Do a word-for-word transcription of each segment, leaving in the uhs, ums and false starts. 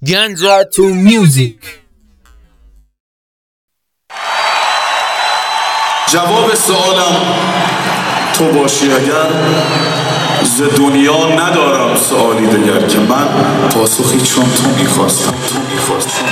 Ganja to music. جواب سوالم تو باشی اگر ز دنیا ندارم سوالی دگر که من پاسخی چون تو میخواستم تو میخواستم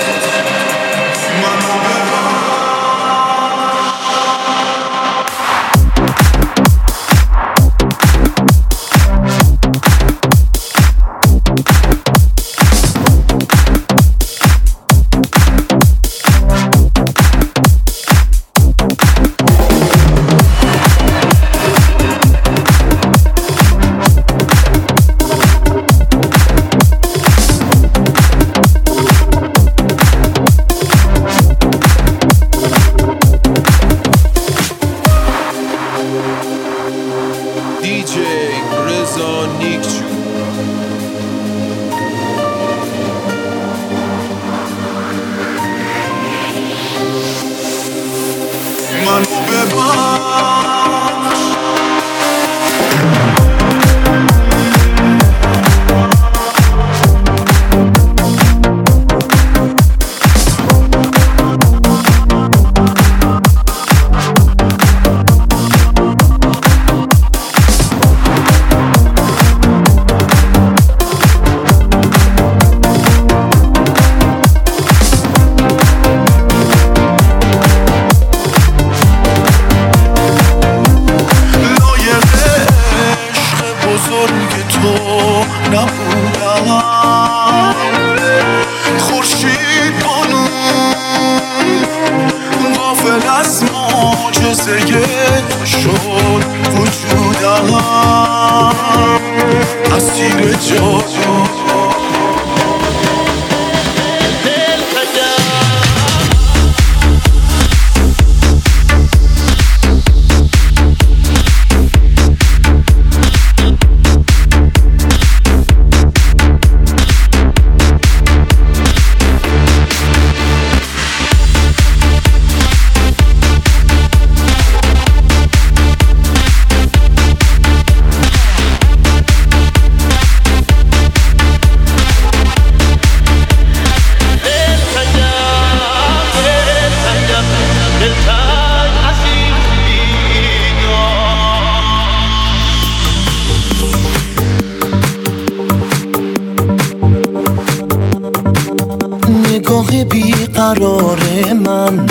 نگاه بیقرار من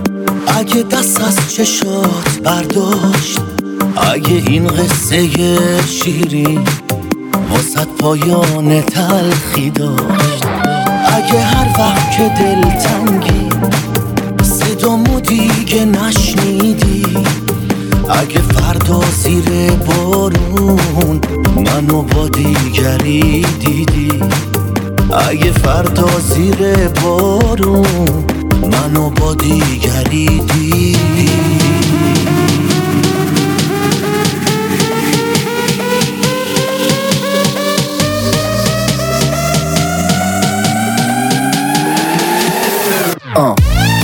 اگه دست از چشات برداشت، اگه این قصه شیرین واسه پایان تلخی داشت، اگه هر وقت که دلتنگی صدامو دیگه نشنیدی، اگه فردا زیر بارون منو با دیگری دیدی، اگه فردا زیر بارون منو با دیگری دیدی. آه.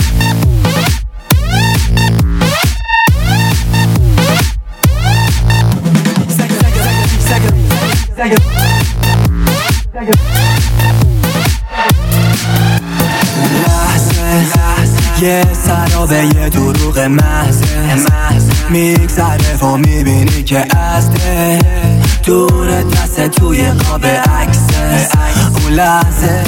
یه سرابه یه دروغ محضه میگذره و میبینی که ازده دور دست توی قاب عکسه، اون لحظه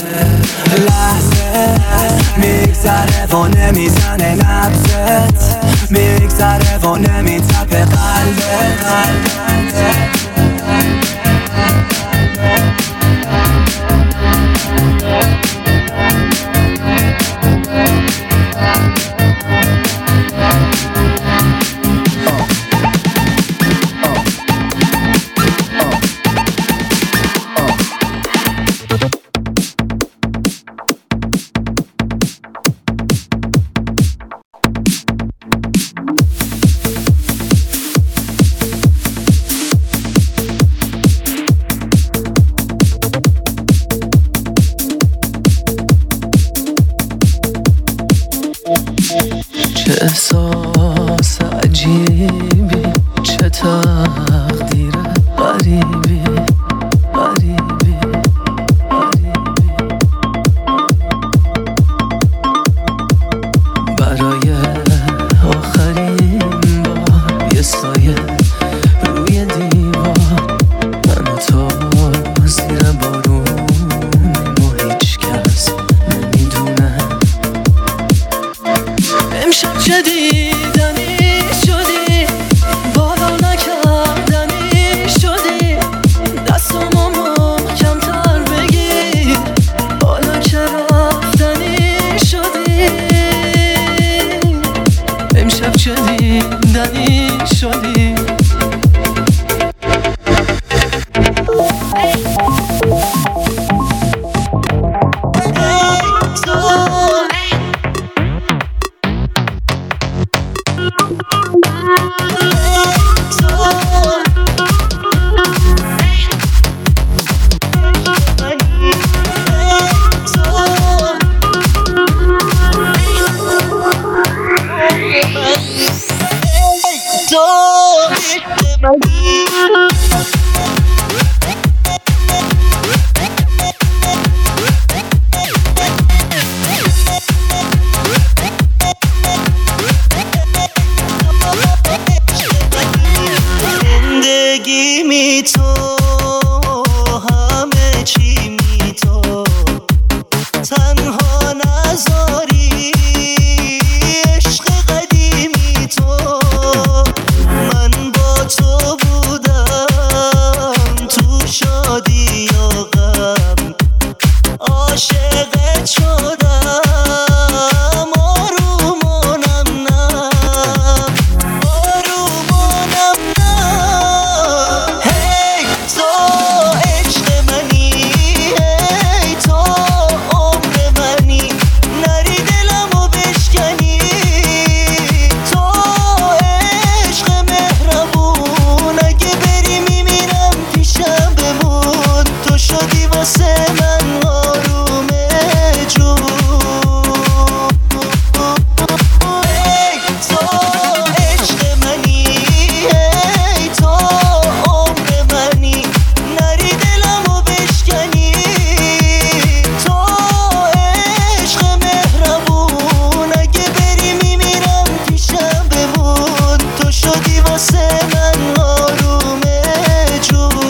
لحظه میگذره و نمیزنه نبضت، میگذره و نمیتپه قلبت. واسه من آرومه جون. ای تو عشق منی، ای تو عمر منی، نری دلمو بشکنی. تو عشق مهربون، اگه بری میمیرم پیشم بمون. تو شدی واسه من آرومه جون.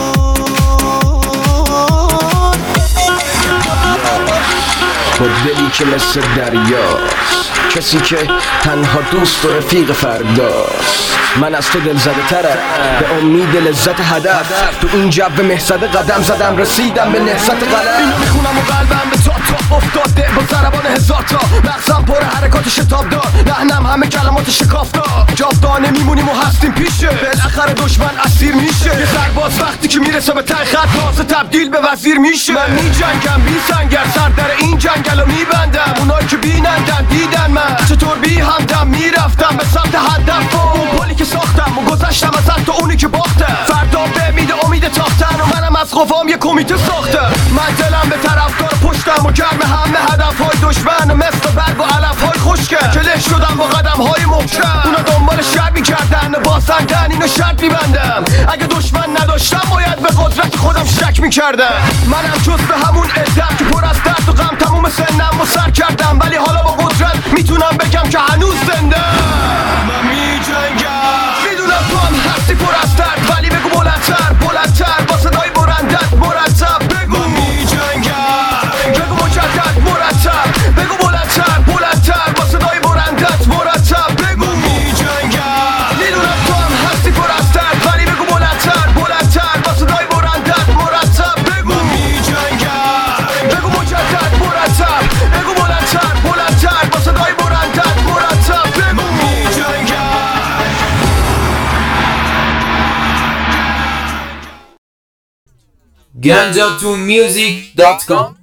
با دلی که مثل دریاست، کسی که تنها دوست و رفیق فرداست. من از تو دل زده ترم به امید لذت هدف. تو این جو مهزده قدم زدم، رسیدم به نهضت قلم. اینو میخونم و قلبم به تاپ تاپ افتاده با ضربان هزار تا. مغزم پر حرکات شتاب دار، لحنم همه کلمات شکافتار. جاودانه میمونیم و هستیم پیشه، بالاخره دشمن اسیر میشه. یه سرباز وقتی که میرسه به ته خط، تازه تبدیل به وزیر میشه. من میجنگم بی سنگر، سر در این جنگل رو میبندم. اونایی که بینندن دیدن من چطور بی همدم میرفتم به سمت هدف. اون پلی که ساختم و گذشتم از تو اونی که باختم. فردا به امید امید تاختن و منم از قوام یه کمیته ساختم. من دلم به طرفدار پشتم و گرم همه هدفهای دشمن، مثل برگ و علفهای خشکه که له شدم با قدمهای محکم. اونا دنبال شر میکردن باسندن، اینو شرط میبندم. اگه دشمن نداشتم باید به قدرت خودم شک میکردم. منم جز به همون عدم که پر از درد و غم، تموم سنم و سر کردم، ولی حالا با قدرت میتونم بگم که هنوز زنده. من میجنگم، میدونم تو هم هستی پر از درد، ولی بگو بلندتر بلندتر با صدای برندت مرتب بگو. من میجنگم، بگو مجدد مرتب، بگو بلندتر بلندتر با صدای برندت مرتب بگو. من میجنگم، میدونم تو هم هستی پر از درد، ولی بگو بلندتر بلندتر با صدای برندت مرتب بگو. من میجنگم، بگو مجدد مرتب، بگو بلندتر بلندتر با صدای برندت مرتب بگو. من میجنگم. ganja to music dot com